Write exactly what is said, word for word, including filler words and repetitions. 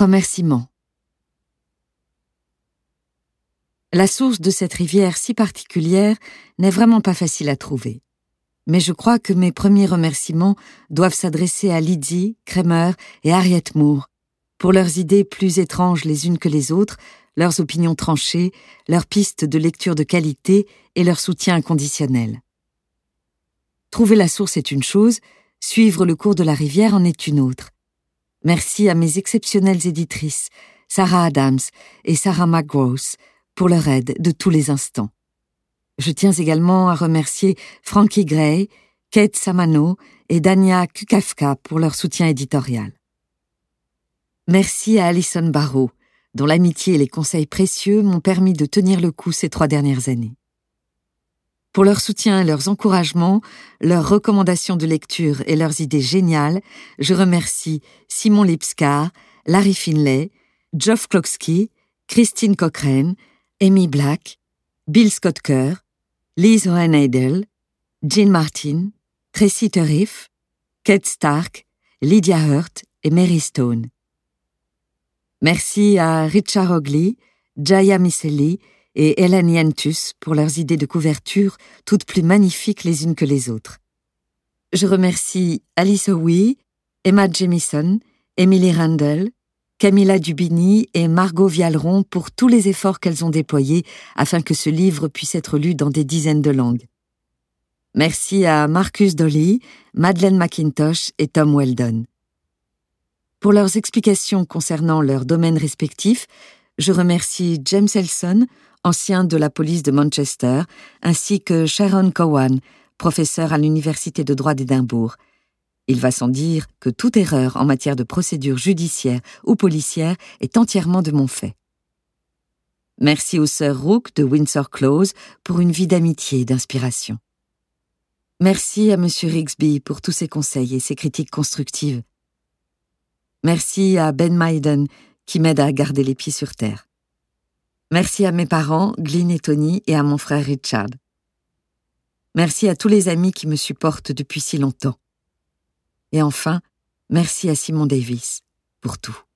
Remerciements. La source de cette rivière si particulière n'est vraiment pas facile à trouver. Mais je crois que mes premiers remerciements doivent s'adresser à Lydie, Kramer et Harriet Moore pour leurs idées plus étranges les unes que les autres, leurs opinions tranchées, leurs pistes de lecture de qualité et leur soutien inconditionnel. Trouver la source est une chose, suivre le cours de la rivière en est une autre. Merci à mes exceptionnelles éditrices, Sarah Adams et Sarah McGrath, pour leur aide de tous les instants. Je tiens également à remercier Frankie Gray, Kate Samano et Dania Kukafka pour leur soutien éditorial. Merci à Alison Barrow, dont l'amitié et les conseils précieux m'ont permis de tenir le coup ces trois dernières années. Pour leur soutien et leurs encouragements, leurs recommandations de lecture et leurs idées géniales, je remercie Simon Lipskar, Larry Finlay, Geoff Kloksky, Christine Cochrane, Amy Black, Bill Scott Kerr, Liz Hohenheidel, Jean Martin, Tracy Turriff, Kate Stark, Lydia Hurt et Mary Stone. Merci à Richard Ogley, Jaya Miseli et Hélène Yentus pour leurs idées de couverture, toutes plus magnifiques les unes que les autres. Je remercie Alice Howie, Emma Jamison, Emily Randall, Camilla Dubini et Margot Vialeron pour tous les efforts qu'elles ont déployés afin que ce livre puisse être lu dans des dizaines de langues. Merci à Marcus Dolly, Madeleine McIntosh et Tom Weldon. Pour leurs explications concernant leurs domaines respectifs, je remercie James Elson, ancien de la police de Manchester, ainsi que Sharon Cowan, professeur à l'Université de droit d'Édimbourg. Il va sans dire que toute erreur en matière de procédure judiciaire ou policière est entièrement de mon fait. Merci aux sœurs Rook de Windsor Close pour une vie d'amitié et d'inspiration. Merci à Monsieur Rigsby pour tous ses conseils et ses critiques constructives. Merci à Ben Maiden qui m'aide à garder les pieds sur terre. Merci à mes parents, Glyn et Tony, et à mon frère Richard. Merci à tous les amis qui me supportent depuis si longtemps. Et enfin, merci à Simon Davis pour tout.